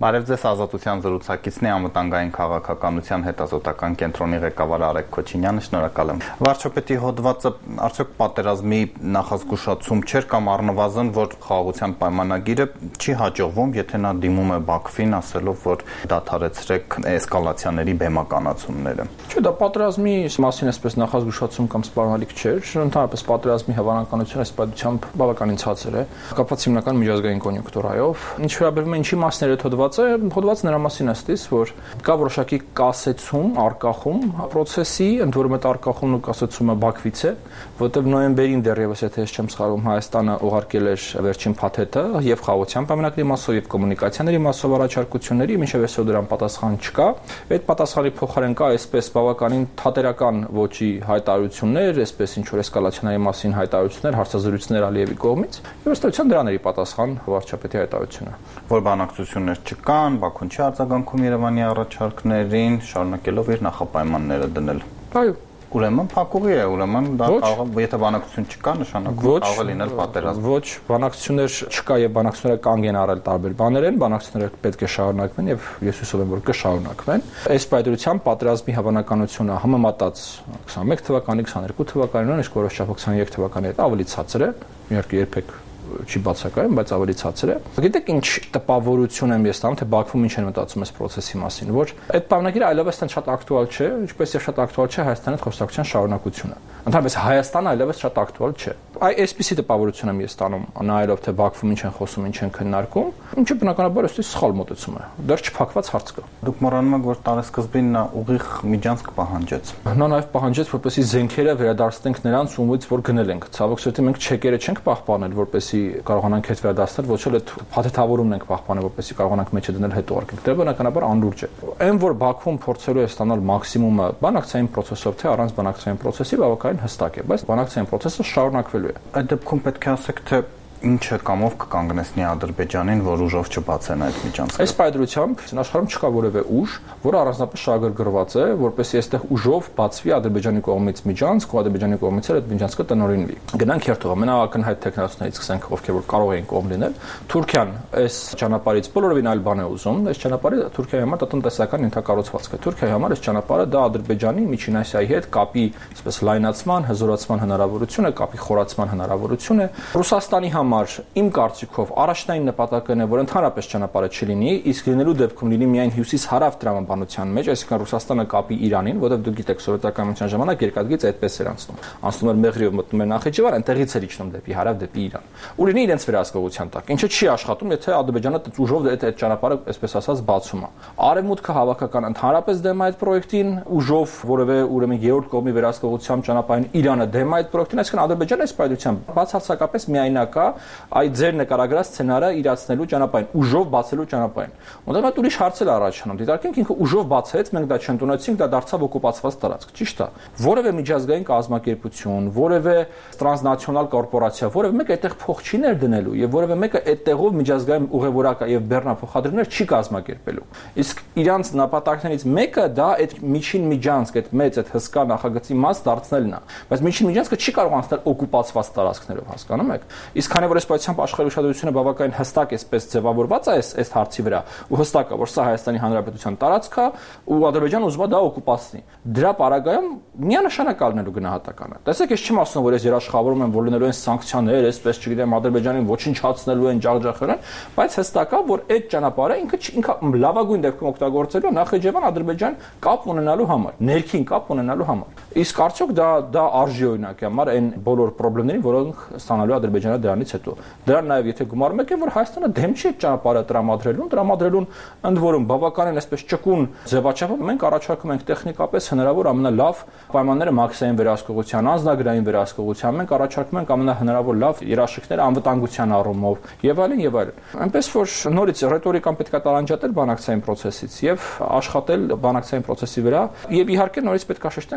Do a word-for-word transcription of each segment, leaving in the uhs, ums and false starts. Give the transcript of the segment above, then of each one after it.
Բարև ձեզ, Ազատության զրուցակիցն է, անվտանգային քաղաքականության հետազոտական կենտրոնի ղեկավար Արեգ Քոչինյանը, շնորհակալ եմ։ Վարչապետի հոդվածը արդյոք պատերազմի նախազգուշացում չէր կամ առնվազն, որ խաղաղության պայմանագիրը չի հաջողվում, եթե նա դիմում է Բաքվին, ասելով, որ դադարեցրեք էսկալացիաների բեմականացումները։ Չէ, դա պատերազմի մասին այսպես նախազգուշացում կամ սպառնալիք չէր, ընդհանրապես պատերազմի հավանականությունը այս պատմությամբ բավականին ցածր է, կապված հիմնական միջազգային կոնյունկտուրայով։ Ինչ վերաբերում է ինչի մասն է հոդվածը, հոդվածը նրա մասին է ստիս, որ կա որոշակի կասեցում, արկախում process-ի, ընդ որում այդ արկախումն ու կասեցումը Բաքվից է, որտեղ նոյեմբերին դեռևս, եթե ես չեմ սխալվում, Հայաստանը ուղարկել էր վերջին փաթեթը եւ խաղաղության պայմանագրի մասով եւ կոմունիկացիաների մասով առաջարկությունների, մինչեւ այսօր դրան պատասխան չկա։ Այդ պատասխանի փոխարեն կա այսպես բավականին թատերական ոճի հայտարարություններ, այսպես ինչ որ էսկալացիաների մասին հայտարարություններ, հարցազրույցներ Ալիևի կողմից, եւ ըստեյության դրաների պատասխան վարչապետի հայտարարությունը, որ բանակցություններ չկան, Բաքուն չի արձագանքում Երևանի առաջարկներին, շարունակելով իր նախապայմանները դնել։ Այո, ուրեմն փակուղի է, ուրեմն դա կարող է, եթե բանակցություն չկա, նշանակում կարող է լինել պատերազմ։ Ոչ, բանակցություններ չկա եւ բանակցությունները կանգ են առել տարբեր բաներ են, բանակցությունները պետք է շարունակվեն եւ ես հուսով եմ, որ կշարունակվեն։ Այս պայմանությամբ պատերազմի հավանականությունը համեմատած քսաներեք թվականի, քսաներկու թվականին, իսկ որոշ չափով քսաներեք թվականի հետ ավելի ցածր է, իհարկե երբեք չի բացակայում, բայց ավելի ցածր է։ Գիտեք ինչ տպավորություն եմ ես տանում, թե Բաքվում ինչ են մտածում այս process-ի մասին, որ այդ պայմանագիրը այլևս շատ ակտուալ չէ, ինչպես եւ շատ ակտուալ չէ Հայաստանի հետ խոսակցության շարունակությունը։ Ընդհանրապես Հայաստանը այլևս շատ ակտուալ չէ։ Այ այսպիսի տպավորություն եմ ես տանում, նայելով թե Բաքվում ինչ են խոսում, ինչ են քննարկում, ինչը բնականաբար ըստի սխալ մոտեցում է։ Դեռ չփակված հարց կա։ Դուք մոռանում եք, որ տարեսկզբին նա ուղիղ միջանցք պահանջեց։ Նա նաեւ պահանջեց, որպեսզի զենքերը վերադարձնենք նրանց, ումից որ գնել ենք։ Ցավոք սրտի մենք չեկերը չենք պահպանել, որպեսզի կարողանանք հետ վերադարձնել, ոչ էլ այդ փաթեթավորումն ենք պահպանել, որպեսզի կարողանանք մեջը դնել հետ ուղարկենք։ Դա բնականաբար անլուրջ է։ Այն որ Բաքվում փորձելու է ստանալ մաքսիմումը բանակցային process-ով, թե առանց բանակցային process-ի բավականին հստակ է, բայց բանակցային process-ը շարունակվելու է։ Այդ դեպքում պետք է ասեք, թե ինչը կամով կկանգնեցնի Ադրբեջանին, որ ուժով չբացեն այդ միջանցքը։ Այս պայմանությամբ աշխարհում չկա որևէ ուժ, որը առանձնապես շահագրգռված է, որպեսզի այստեղ ուժով բացվի Ադրբեջանի կողմից միջանցք, ու Ադրբեջանի կողմից էլ այդ միջանցքը տնօրինվի։ Գնանք երթով ամենաակնհայտ տեխնոլոգիաներից սկսենք, ովքեր որ կարող էին կողմ լինել։ Թուրքիան այս ճանապարհից բոլորովին այլ բան է ուզում, այս ճանապարհը Թուրքիայի համար տնտեսական ենթակառուցվածք է։ Թուրքիայի համար այս ճանապարհը դա Ադրբեջանի Միջին Ասիայի հետ կապի, այսպես լայնացման, հզորացման հնարավորություն է, կապի խորացման հնարավորություն է։ Ռուսաստանի համար իմ կարծիքով առաջնային նպատակն է, որ ընդհանրապես ճանապարհը չլինի, իսկ լինելու դեպքում լինի միայն հյուսիս-հարավ տրամաբանության մեջ, այսինքն Ռուսաստանը կապի Իրանին, որովհետև դուք գիտեք, սովետական միության ժամանակ երկաթգիծ այդպես էր անցնում։ Անցնում էր Մեղրիով, մտնում էր Նախիջևան, այնտեղից էր իջնում դեպի հարավ, դեպի Իրան։ Ու լինի իրենց վերահսկողության տակ, ինչը չի աշխատում, եթե Ադրբեջանը ուժով այդ այդ ճանապարհը, այսպես ասած, բացում է։ Արևմուտքը հավաքական ընդհանրապես դեմ է այդ պրոյեկտին, ուժով որևէ ուրեմն երրորդ կողմի վերահսկողությամբ ճանապարհին Իրանը դեմ է այդ պրոյեկտին, այսինքն Ադրբեջանը այս պայմանությամբ բացարձակապես միայնակ է այդ ձեր նկարագրած սցենարը իրացնելու ճանապարհին, ուժով բացելու ճանապարհին։ Ոնց այդ ուրիշ հարցեր առաջանում։ Դիտարկենք ինքը ուժով բացեց, մենք դա չընդունեցինք, դա դարձավ օկուպացված տարածք, ճիշտ է։ Որևէ միջազգային կազմակերպություն, որևէ տրանսնացիոնալ կորպորացիա, որևէ մեկը այդտեղ փող չի ներդնելու եւ որևէ մեկը այդտեղով միջազգային ուղևորակա եւ բեռնափոխադրումներ չի կազմակերպելու։ Իսկ իրանց նպատակներից մեկը դա այդ միջին միջանցք, այդ մեծ, այդ հսկա նախագծի մաս դարձնելն է։ Բայց միջին միջանցքը չի կարող անցնել օկուպացված տարածքներով, հասկանում եք։ Իսկ քանի որ այս պայմանությամբ աշխարհի ուշադրությունը բավականին հստակ էսպես ձևավորված է այս այս հարցի վրա, ու հստակ է, որ սա Հայաստանի Հանրապետության տարածք է, ու Ադրբեջանը ուզում է դա օկուպացնի։ Դրա պարագայում միանշանակ ալնելու գնահատականը։ Տեսեք, ես չեմ ասում, որ ես երաշխավորում եմ, որ լինելու են սանկցիաներ, այսպես չգիտեմ, Ադրբեջանին ոչնչացնելու են, ջախջախել են, բայց հստակ է, որ այդ ճանապարհը ինքը ինքը լավագույն դեպքում օգտագործելու է Նախիջևան Ադրբեջան կապ ունենալու համար, ներքին կապ ունենալու համար։ Իսկ արդյոք դա դա արժի օրինակ է համար այն բոլոր խնդիրներին, որոնք ստանալու Ադրբեջանը դրանից հետո։ Դրան նաև եթե գումարում եք, որ Հայաստանը դեմ չի ճանապարհը տրամադրելուն, տրամադրելուն ընդ որում բավականին այսպես ճկուն ձևաչափով մենք առաջարկում ենք տեխնիկապես հնարավոր ամենալավ պայմանները մաքսային վերահսկողության, անձնագրային վերահսկողության, մենք առաջարկում ենք ամենահնարավոր լավ երաշխիքները անվտանգության առումով եւ այլն եւ այլն։ Այնպես որ նորից ռետորիկան պետք է տարանջատել բանակցային process-ից եւ աշխատել բանակցային process-ի վրա եւ իհարկե նորից պետք է շեշտենք, որ այս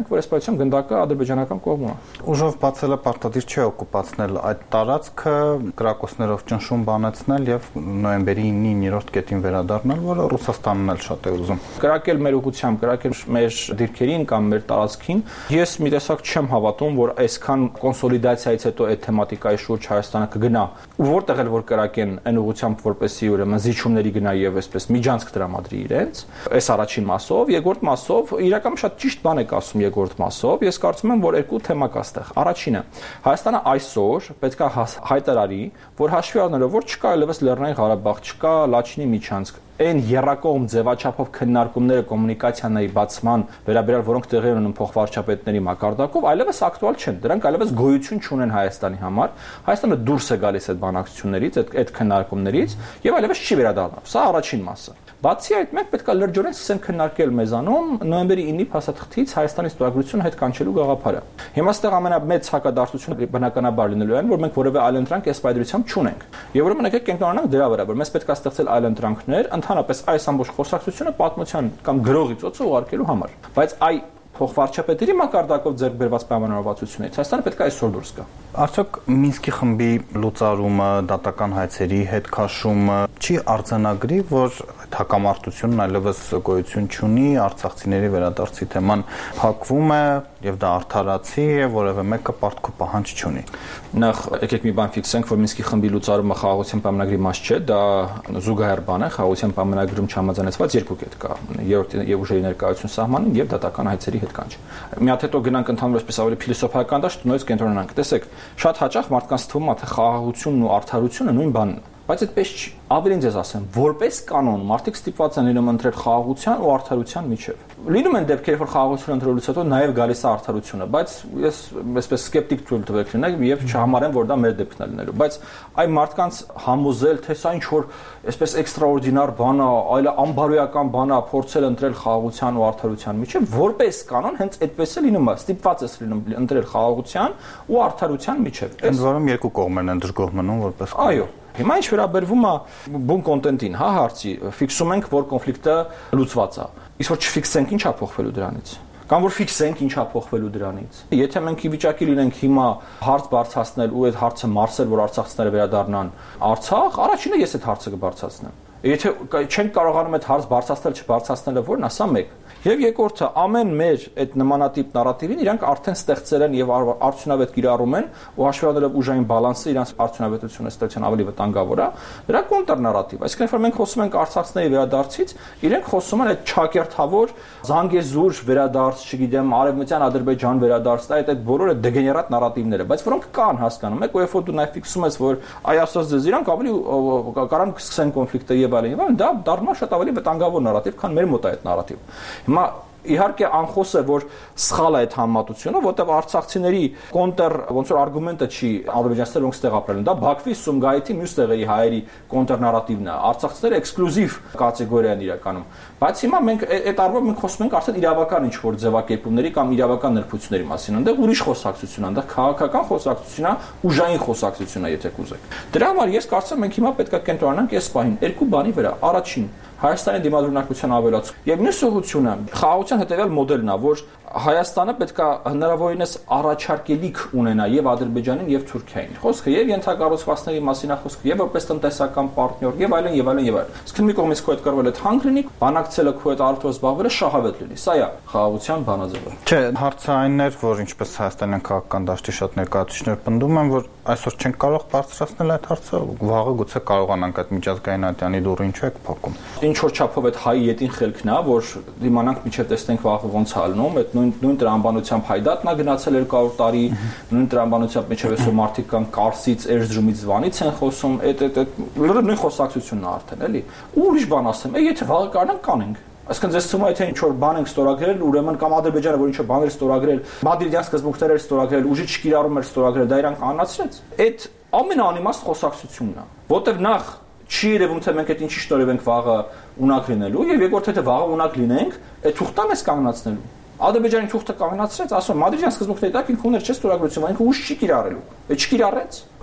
վստահությամբ գնդակը ադրբեջանական կողմում է։ Ուժով բացելը պարտադիր չէ օկուպացնել այդ տարածքը, կրակոցներով ճնշում բանեցնել եւ նոյեմբերի ինը-երրորդ կետին վերադառնալ, որը Ռուսաստանն էլ շատ է ուզում։ Կրակել մեր ուղղությամբ, կրակել մեր դիրքերին կամ մեր տարածքին, ես մի տեսակ չեմ հավատում, որ այսքան կոնսոլիդացիայից հետո այդ թեմատիկայի շուրջ Հայաստանը կգնա։ Ու որտեղ էլ որ կրակեն այն ուղղությամբ, որպեսզի ուրեմն զիջումների գնա եւ այսպես միջանցք տրամադրի իրենց, այս առաջին մասով, երկրորդ մասով իրական շատ ճիշտ բան եք ասում երկրորդ մասով, ես կարծում եմ, որ երկու թեմա կա այստեղ։ Առաջինը, Հայաստանը այսօր պետք է հայտարարի, որ հաշվի առնելով, որ չկա այլևս Լեռնային Ղարաբաղ, չկա Լաչինի միջանցք, այն երրակողմ ձևաչափով քննարկումները կոմունիկացիայի բացման վերաբերյալ, որոնք տեղի ունեն փոխվարչապետների մակարդակով, այլևս ակտուալ չեն։ Դրանք այլևս գոյություն չունեն Հայաստանի համար։ Հայաստանը դուրս է գալիս այդ բանակցություններից, այդ այդ քննարկումներից եւ այլևս չի վերադառնա։ Սա առաջին մասը։ Բացի այդ, մենք պետք է լրջորեն սկսենք քննարկել մեզանում նոյեմբերի ինի փաստաթղթից Հայաստանի ստորագրությունը հետ կանչելու գաղափարը։ Հիմա այստեղ ամենամեծ հակադարձությունը բնականաբար լինելու է, որ մենք որևէ այլընտրանք այս պայծրությամբ չունենք։ Եվ ուրեմն եկեք կենտրոնանանք դրա վրա, որ մեզ պետք է ստեղծել այլընտրանքներ, ընդհանրապես այս ամբողջ խոսակցությունը պատմության կամ գրողի ծոցը ուղարկելու համար։ Բայց այ փոխվարչապետերի մակարդակով ձեռք բերված պայմանավորվածություններից Հայաստանը պետք է այսօր դուրս գա։ Արդյոք Մինսկի խմբի լուծարումը, դատական հայցերի հետ քաշումը չի արձանագրի, որ հակամարտությունն այլևս գոյություն չունի, արցախցիների վերադարձի թեման փակվում է եւ դա արդարացի է, որևէ մեկը պարտք ու պահանջ չունի։ Նախ եկեք մի բան ֆիքսենք, որ Մինսկի խմբի լուծարումը խաղաղության պայմանագրի մաս չէ, դա զուգահեռ բան է, խաղաղության պայմանագրում չհամաձայնեցված երկու կետ կա՝ երրորդ եւ ուժերի ներկայություն սահմանում եւ դատական հայցերի հետ կանչ։ Մի հատ հետո գնանք ընդհանուր այսպես ավելի փիլիսոփայական դաշտ, նույնիսկ կենտրոնանանք։ Տեսեք, շատ հաճախ մարդկանց թվում է, թե խաղաղությունն ու արդարությունը նույն բանն է։ Բայց այդպես չի։ Ավելին ձեզ ասեմ, որպես կանոն մարդիկ ստիպված են լինում ընտրել խաղաղության ու արդարության միջև։ Լինում են դեպքեր, որ խաղաղությունը ընտրելուց հետո նաև գալիս է արդարությունը, բայց ես այսպես սկեպտիկ թույլ տվեք լինեք եւ չհամարեմ, որ դա մեր դեպքն է լինելու։ Բայց այ մարդկանց համոզել, թե սա ինչ որ այսպես էքստրաորդինար բան է, այլ անբարոյական բան է, փորձել ընտրել խաղաղության ու արդարության միջև, որպես կանոն հենց այդպես է լինում, ստիպված է լինում ընտրել խաղաղության ու արդարության միջև։ Ընդ որում երկու կողմերն են դժգոհ մնում որպես։ Այո։ Հիմա ինչ վերաբերվում է բուն կոնտենտին, հա հարցի, ֆիքսում ենք, որ կոնֆլիկտը լուծված է։ Իսկ որ չֆիքսենք, ի՞նչ է փոխվելու դրանից։ Կամ որ ֆիքսենք, ինչ է փոխվելու դրանից։ Եթե մենք ի վիճակի լինենք հիմա հարց բարձրացնել ու այդ հարցը մարսել, որ արցախցիները վերադառնան Արցախ, առաջինը ես այդ հարցը կբարձրացնեմ։ Եթե չենք կարողանում այդ հարց բարձրացնել, չբարձրացնելը որն է, սա մեկ։ Եվ երկրորդը, ամեն մեր այդ նմանատիպ նարատիվին իրանք արդեն ստեղծել են եւ արդյունավետ կիրառում են ու հաշվի առնելով ուժային բալանսը իրանք արդյունավետությունը ստեղծեն ավելի վտանգավոր է, դրա կոնտր նարատիվ։ Այսինքն, որ մենք խոսում ենք արցախցիների վերադարձից, իրենք խոսում են այդ չակերտավոր Զանգեզուր վերադարձ, չգիտեմ, Արևմտյան Ադրբեջան վերադարձ, այդ այդ բոլորը դեգեներատ նարատիվներ են, բայց որոնք կան, հասկանում եք, ու երբ որ դու նաև ֆիքսում ես, որ այ ասած դες իրանք ավելի կարան սկսեն կոնֆլիկտը եւ այլն, եւ այլն, դա դառնում է շատ ավելի վտանգավոր նարատիվ, քան մեր մոտ է այդ նարատիվը։ Հիմա իհարկե անխոս է, որ սխալ է այդ համատությունը, որտեղ արցախցիների կոնտր ոնց որ արգումենտը չի ադրբեջանցիները ոնց տեղ ապրել են, դա Բաքվի, Սումգայիթի մյուս տեղերի հայերի կոնտր նարատիվն է, արցախցիները էքսկլյուզիվ կատեգորիա են իրականում։ Բայց հիմա մենք այդ առումով մենք խոսում ենք արդեն իրավական ինչ որ ձևակերպումների կամ իրավական նրբությունների մասին, այնտեղ ուրիշ խոսակցություն է, այնտեղ քաղաքական խոսակցություն է, ուժային խոսակցություն է, եթե կուզեք։ Դրա համար ես կարծում եմ մենք հիմա պետք է կենտրոնանանք այս պահին երկու բանի վրա։ Առաջին, Հայաստանի դիմադրունակության ավելացում եւ մյուս ուղղությունը խաղաղության հետեւյալ մոդելն է, որ Հայաստանը պետք է հնարավորինս առաջարկելիք ունենա եւ Ադրբեջանին եւ Թուրքիային։ Խոսքը եւ ենթակառուցվածքների մասին է խոսքը, եւ որպես տնտեսական պարտներ, եւ այլն եւ այլն եւ այլն։ Իսկ մի կողմից քո հետ կրվել է թանկ լինի, բանակցելը քո հետ արդյոք զբաղվելը շահավետ լինի։ Սա է խաղաղության բանաձևը։ Չէ, հարցը այն էր, որ ինչպես հայաստանյան քաղաքական դաշտի շատ ներկայացուցիչներ պնդում են, որ այսօր չենք կարող բարձրացնել այդ հարցը, վաղը գուցե կարողանանք այդ միջազգային ատյանի դուրը ինչու է փակում։ Ինչ որ չափով այդ հայի ետին խելքն է, որ դիմանանք միջև տեսնենք վաղը ոնց է ալնում, այդ նույն նույն տրամաբանությամբ հայդատնա գնացել երկու հարյուր տարի, նույն տրամաբանությամբ միջև այսօր մարդիկ կան Կարսից, Էրզրումից, Վանից են խոսում, այդ այդ այդ լրիվ նույն խոսակցությունն է արդեն, էլի։ Ու ուրիշ բան ասեմ, է եթե վաղը կարողանանք կանենք։ Այսինքն ձեզ թվում է թե ինչ որ բան ենք ստորագրել, ուրեմն կամ Ադրբեջանը որ ինչ որ բաներ ստորագրել, մադրիդյան սկզբունքներ ստորագրել, ուժի չկիրառում էր ստորագրել, դա իրանք անացրեց։ Այդ ամենաանիմաստ խոսակցությունն է, որտեղ նախ չի երևում թե մենք այդ ինչի շնորհիվ ենք վաղը ունակ լինելու եւ երկրորդ թե վաղը ունակ լինենք, այդ թուղթը մեզ կանգնացնելու։ Ադրբեջանի թուղթը կանգնացրեց, ասում Մադրիդյան սկզբունքների տակ ինքը ուներ չէ ստորագրություն, ինքը ուժ չի կիրառելու։ Այդ չկիրառեց։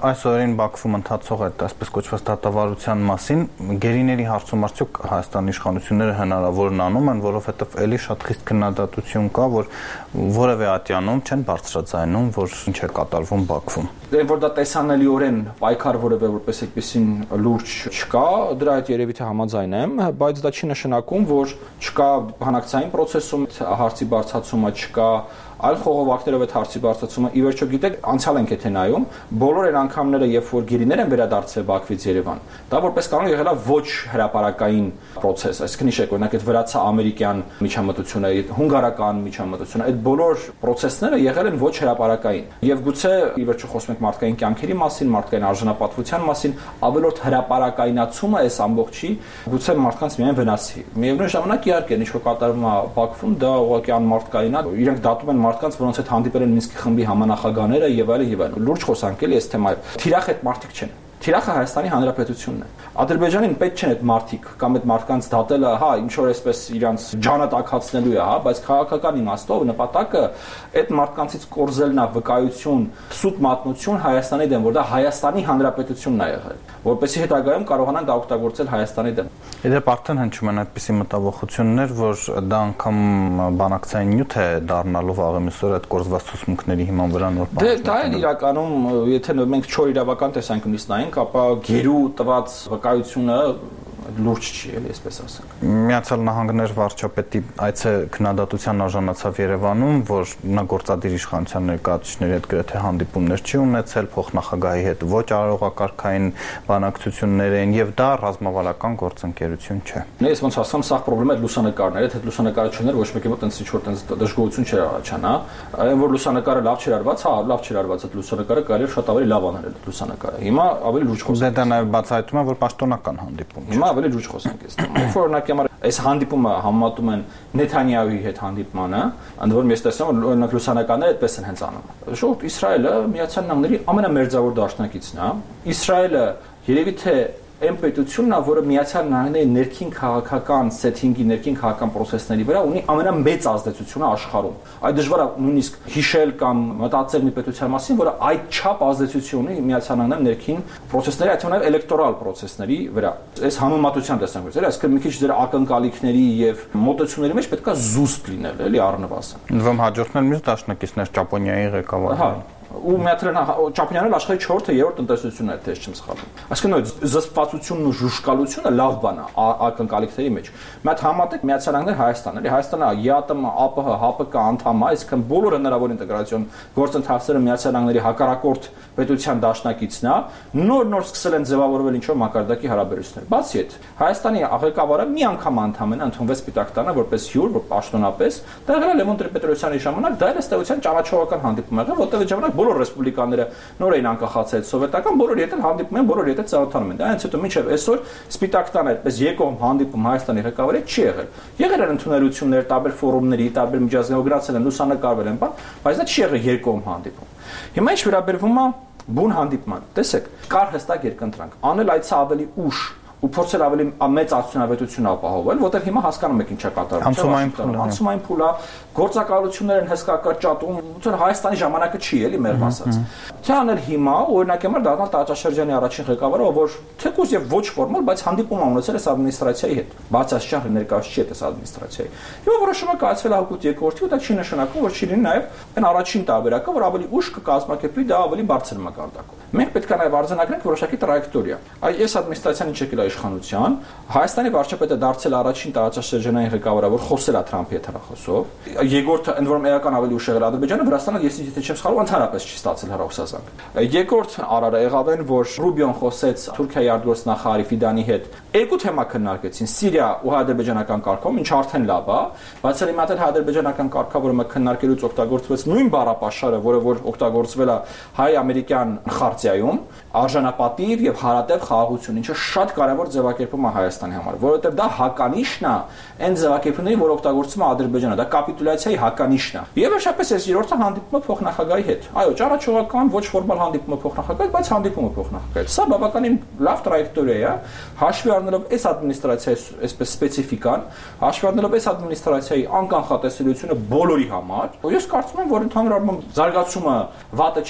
Այսօրին Բաքվում ընթացող այդ այսպես կոչված դատավարության մասին գերիների հարցում արդյոք Հայաստանի իշխանությունները հնարավորն անում են, որովհետև էլի շատ խիստ քննադատություն կա, որ որևէ ատյանում չեն բարձրաձայնում, որ ինչ է կատարվում Բաքվում։ Դե որ դա տեսանելիորեն պայքար որևէ որպես այդպեսին լուրջ չկա, դրա հետ երևի թե համաձայն եմ, բայց դա չի նշանակում, որ չկա բանակցային process-ում հարցի բարձրացումը, չկա այլ խողովակներով այդ հարցի բարձրացումը։ Ի վերջո գիտեք, անցյալ ենք եթե նայում, բոլոր այն անգամները, երբ որ գերիներ են վերադարձել Բաքվից Երևան, դա որպես կանոն եղել է ոչ հրապարակային process, այսինքն իշեք, օրինակ այդ վրացա-ամերիկյան միջամտությունը, հունգարական միջամտությունը, այդ բոլոր process-ները եղել են ոչ հրապարակային։ Եվ գուցե ի վերջո խոսում ենք մարդկային կյանքերի մասին, մարդկային արժանապատվության մասին, ավելորդ հրապարակայնացումը այս ամբողջի գուցե մարդկանց միայն վնասի։ Միևնույն ժամանակ իհարկե ինչ որ կատարվում է Բաքվում, դա ուղղակի անմարդկային է, իրենք դատում են մարդկանց, որոնց հետ հանդիպել են Մինսկի խմբի համանախագահները եւ այլն եւ այլն։ Լուրջ խոսանք էլի այս թեմայով։ Թիրախ այդ մարդիկ չեն։ Թիրախը Հայաստանի Հանրապետությունն է։ Ադրբեջանին պետք չեն այդ մարդիկ կամ այդ մարդկանց դատելը, հա, ինչ որ այսպես իրանց ջանը տակածնելու է, հա, բայց քաղաքական իմաստով նպատակը այդ մարդկանցից կորզելն է վկայություն, սուտ մատնություն Հայաստանի դեմ, որ դա Հայաստանի Հանրապետությունն է եղել, որպեսզի հետագայում կարողանան դա օգտագործել Հայաստանի դեմ։ Իդեպ արդեն հնչում են այդպիսի մտավախություններ, որ դա անգամ բանակցային նյութ է դառնալու վաղը մյուսօր այդ կորզված ցուցմունքների հիման վրա նոր բան։ Դե դա էլ իրականում, եթե մենք չոր իրավական տեսանկյունից նայենք, ապա գերու տված վկայությունը լուրջ չի, էլի այսպես ասենք։ Միացյալ Նահանգներ վարչապետի այցը քննադատության արժանացավ Երևանում, որ նա գործադիր իշխանության ներկայացուցիչների հետ գրեթե հանդիպումներ չի ունեցել, փոխնախագահի հետ ոչ արարողակարգային բանակցություններ են եւ դա ռազմավարական գործընկերություն չէ։ Ես ոնց ասեմ, սա խնդրում է լուսանկարները, այդ լուսանկարը չուներ ոչ մեկի մոտ այնց ինչ որ այնց դժգոհություն չէր առաջանա, այն որ լուսանկարը լավ չէր արված, հա, լավ չէր արված, այդ լուսանկարը կարելի է շատ ավելի լավ անել այդ լուսանկարը։ Հիմա ավելի լուրջ խոսենք։ Դա նաեւ բացահայտում է, որ պաշտոնական հանդիպում է։ Հիմա ավելի լուրջ խոսենք այս թեմայով։ Օրինակ համար այս հանդիպումը համատում են Նեթանյահուի հետ հանդիպմանը, ընդ որում ես տեսնում եմ օրինակ լուսանկարները այդպես են հենց անում։ Շուտ Իսրայելը Միացյալ Նահանգների ամենամերձավոր դաշնակիցն է։ Իսրայելը երևի թե այն պետությունն է, որը Միացյալ Նահանգների ներքին քաղաքական սեթինգի, ներքին քաղաքական process-ների վրա ունի ամենամեծ ազդեցությունը աշխարհում։ Այդ դժվար է նույնիսկ հիշել կամ մտածել մի պետության մասին, որը այդ չափ ազդեցություն ունի Միացյալ Նահանգների ներքին process-ների, այդ նաև էլեկտորալ process-ների վրա։ Այս համեմատության տեսանկյունից, էլի, այսինքն մի քիչ ձեր ակնկալիքների եւ մոտեցումների մեջ պետքա զուսպ լինել, էլի առնվազն։ Ուրեմն հաջորդն էլ մյուս դաշնակիցներ Ճապոնիայի ղեկավարը։ Հա ու միացրել Ճապոնիան աշխարհի չորրորդ երրորդ տնտեսությունն է, թե չեմ սխալվում։ Այսինքն այդ զսպվածությունն ու ժուշկալությունը լավ բան է ակնկալիքների մեջ։ Մի հատ համատեք Միացյալ Նահանգներ Հայաստան, էլի Հայաստանը ԵԱՏՄ, ԱՊՀ, ՀԱՊԿ անդամ է, այսինքն բոլոր հնարավոր ինտեգրացիոն գործընթացները Միացյալ Նահանգների հակառակորդ պետության դաշնակիցն է, նոր-նոր սկսել են ձևավորվել ինչ-որ մակարդակի հարաբերություններ։ Բացի այդ, Հայաստանի ղեկավարը մի անգամ անդամ են ընդունվեց Սպիտակ տանը որպես հյուր, որ պաշտոնապես, դա եղել է Լևոն Տեր-Պետրոսյանի ժամանակ, դա էլ է ստեղծության ճանաչողական հանդիպում եղել, որտեղ այդ ժամանակ բոլոր ռեսպուբլիկաները նոր էին անկախացել սովետական, բոլորի հետ հանդիպում են, բոլորի հետ ծանոթանում են։ Դա հենց հետո մինչև այսօր Սպիտակ տանը այդպես երկկողմ հանդիպում Հայաստանի ղեկավարի չի եղել։ Եղել են ընդունելություններ, տարբեր ֆորումների, տարբեր միջազգային գնացել են, լուսանկարվել են, բայց դա չի եղել երկկողմ հանդիպում։ Հիմա ինչ վերաբերվում է բուն հանդիպման։ Տեսեք, կար հստակ երկընտրանք։ Անել այցը ավելի ուշ ու փորձել ավելի մեծ արդյունավետություն ապահովել, որտեղ հիմա հասկանում եք ինչա կատարվում։ Անցումային փուլ, անցումային փուլ է, գործակալություններ են հսկա կրճատում, ոնց Հայաստանի ժամանակը չի էլի մեր ասած։ Թե անել հիմա, օրինակ համար դառնալ Տաճաշրջանի առաջին ղեկավարը, որ թեկուզ եւ ոչ ֆորմալ, բայց հանդիպում ունեցել է ադմինիստրացիայի հետ։ Բացած շահը ներկայացուցիչ է ադմինիստրացիայի։ Հիմա որոշումը կայացվել է հակուտ երկրորդի, ու դա չի նշանակում, որ չի լինի նաեւ այն առաջին տարբերակը, որ ավելի ուշ կկազմակերպվի դա ավելի բարձր մակարդակով։ Մենք պետք է նաեւ արձանագրենք որոշակի տրայեկտորիա։ Այս ադմինիստրացիան ինչ եկել է իշխանության, Հայաստանի վարչապետը դարձել առաջին տարածաշրջանային ղեկավարը, որ խոսել է Թրամփի հետ հեռախոսով։ Երկրորդը ընդ որում էական ավելի ուշ եղել Ադրբեջանը, Վրաստանը, ես եթե չեմ սխալվում, ընդհանրապես չի ստացել հեռախոսազանգ։ Երկրորդ արարը եղավ այն, որ Ռուբիոն խոսեց Թուրքիայի արտգործնախարար Ֆիդանի հետ։ Երկու թեմա քննարկեցին՝ Սիրիա ու հայ-ադրբեջանական կարգով, ինչ արդեն լավ է, բայց ելի մատել հայ-ադրբեջանական կարգավորումը քննարկելուց օգտագործվեց նույն բառապաշարը, որը որ օգտագործվել է հայ-ամերիկյան խարտիայում, արժանապատիվ եւ հարատև խաղաղություն, ինչը շատ կարևոր ձևակերպում է Հայաստանի համար, որովհետեւ դա հականիշն է այն ձևակերպումների, որ օգտագործում է Ադրբեջանը, դա կապիտուլյացիայի հականիշն է։ Եվ վերջապես այս երրորդը հանդիպումը փոխնախագահի հետ։ Այո, ճանաչողական ոչ ֆորմալ հանդիպումը փոխնախագահի, բայց հանդիպումը փոխնախագահի։ Սա բավականին լավ տրայեկտորիա է, հաշվի առնելով այս ադմինիստրացիայի այսպես սպეციფիկան, հաշվի առնելով այս ադմինիստրացիայի անկանխատեսելիությունը բոլորի համար, ես կարծում եմ, որ ընդհանուր առմամբ զարգացումը վատը չի,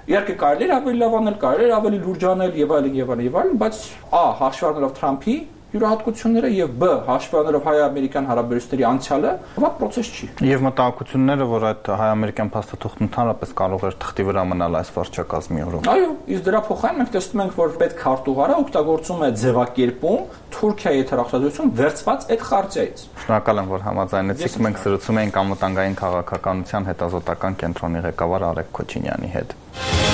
Իհարկե կարելի է ավելի լավ անել, կարելի է ավելի լուրջ անել եւ այլն եւ այլն եւ այլն, բայց A հաշվի առնելով Թրամփի յուրահատկությունները եւ B հաշվի առնելով հայ-ամերիկյան հարաբերությունների անցյալը, վատ process չի։ Եվ մտահոգությունները, որ այդ հայ-ամերիկյան փաստաթուղթն ընդհանրապես կարող էր թղթի վրա մնալ այս վարչակազմի օրոք։ Այո, իսկ դրա փոխարեն մենք տեսնում ենք, որ պետք քարտուղարը օգտագործում է ձևակերպում Թուրքիայի հետախուզություն վերցված այդ խարտիայից։ Շնորհակալ եմ, որ համաձայնեցիք։ Մենք զրուցում էինք անվտանգային քաղաքականության հետազոտական կենտրոնի ղեկավար Արեգ Քոչինյանի հետ։